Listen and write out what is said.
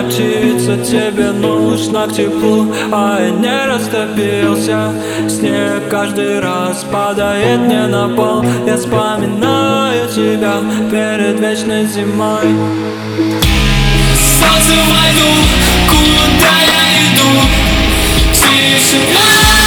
Моя птица, тебе нужна к теплу, а я не растопился. Снег каждый раз падает мне на пол. Я вспоминаю тебя перед вечной зимой. Солнце в войну, куда я иду? Тишина.